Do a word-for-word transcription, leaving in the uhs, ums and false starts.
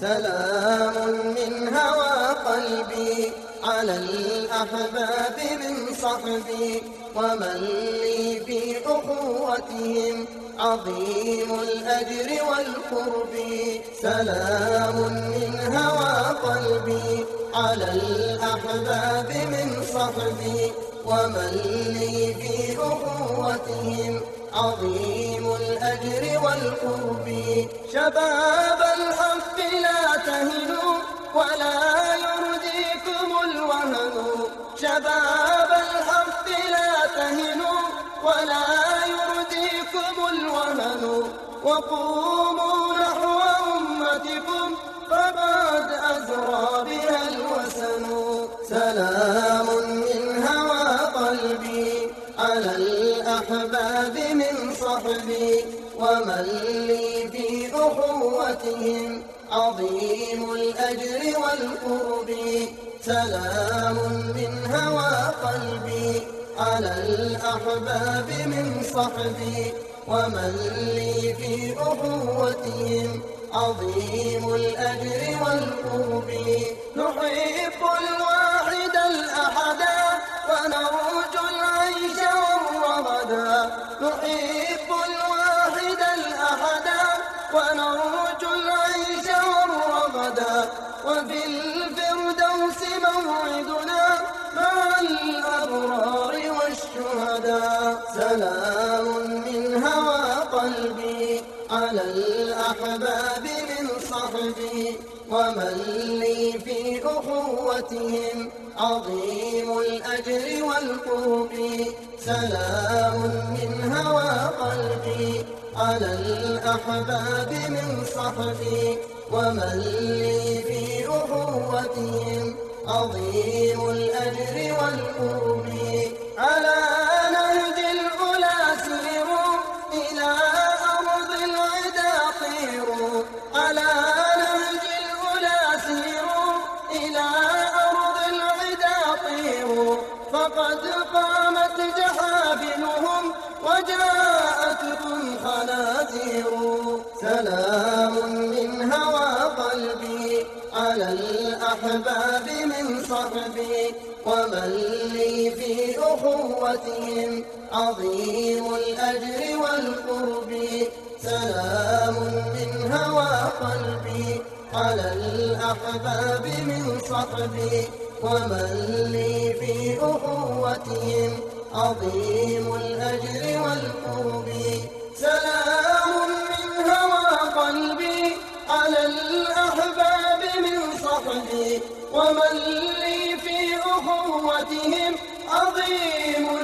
سلام من هوى قلبي على الأحباب من صحبي، ومن لي في أخوتهم عظيم الأجر والقرب. سلام من هوى قلبي على الأحباب من صحبي، ومن لي في أخوتهم عظيم الأجر والقرب. شباب الحق لا تهنوا ولا يرضيكم الوهن، شباب الحق لا تهنوا ولا يرضيكم الوهن، وقوموا نحو أمتكم فقد أزرى بها الوسن. سلام من هوى قلبي على الأحباب من صحبي، ومن لي في أخوتهم عظيم الأجر والقرب. سلام من هوى قلبي على الأحباب من صحبي، ومن لي في أخوتهم عظيم الأجر والقرب. نحب الواحد الأحد ونرجو العيش والرغدا، نحب الواحد الأحد ونرجو العيش والرغدا، وفي الفردوس موعدنا مع الأبرار والشهداء. سلام من هوى قلبي على الأحباب من صحبي، ومن لي في أخوتهم عظيم الأجر والقرب. سلام من هوى قلبي على الأحباب من صحبي، ومن لي في أخوتهم عظيم الأجر والقرب. على نهج الأولى سيروا إلى أرض العدا طيروا، على نهج الأولى سيروا إلى أرض العدا طيروا، فقد قامت جحافلهم وجاءتكم خنازير. سلام من هوى قلبي على الأحباب من صحبي، ومن لي في أخوتهم عظيم الأجر والقرب. سلام من هوى قلبي على الأحباب من صحبي، ومن لي في أخوتهم عظيم الأجر والقرب. سلام من هوى قلبي على الأحباب من صحبي، ومن لي في أخوتهم عظيم